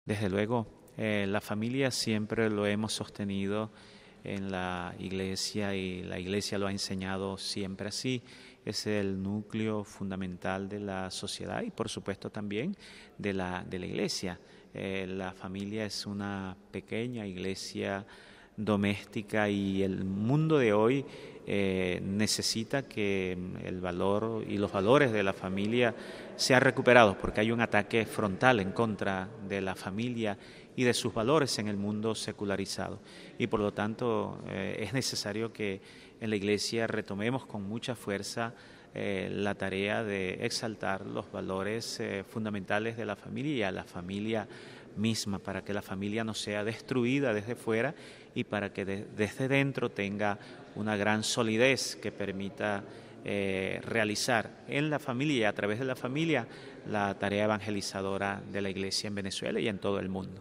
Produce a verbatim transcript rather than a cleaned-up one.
Desde luego, eh, la familia siempre lo hemos sostenido en la iglesia y la iglesia lo ha enseñado siempre así. Es el núcleo fundamental de la sociedad y por supuesto también de la, de la iglesia. Eh, la familia es una pequeña iglesia doméstica y el mundo de hoy eh, necesita que el valor y los valores de la familia sean recuperados porque hay un ataque frontal en contra de la familia y de sus valores en el mundo secularizado. Y por lo tanto eh, es necesario que en la Iglesia retomemos con mucha fuerza eh, la tarea de exaltar los valores eh, fundamentales de la familia y a la familia misma, para que la familia no sea destruida desde fuera y para que de, desde dentro tenga una gran solidez que permita eh, realizar en la familia y a través de la familia la tarea evangelizadora de la Iglesia en Venezuela y en todo el mundo.